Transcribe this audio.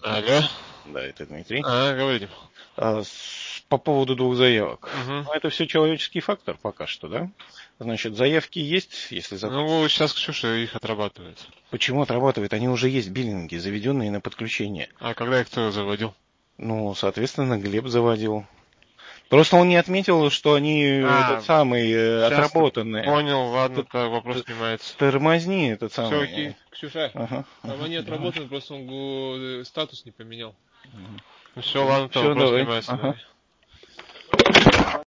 Алло. Да, это Дмитрий. Говорите. По поводу 2 заявок. Угу. Ну, это все человеческий фактор пока что, да? Значит, заявки есть, если Ну, сейчас Ксюша их отрабатывает. Почему отрабатывает? Они уже есть биллинги, заведенные на подключение. А когда их кто заводил? Ну, соответственно, Глеб заводил. Просто он не отметил, что они отработанные. Понял, ладно, так вопрос снимается. Тормозни этот Все самый. окей. Ксюша, Ага. они отработаны, просто он статус не поменял. Ну все, ладно, то Все, вопрос давай. снимается. Ага. Давай.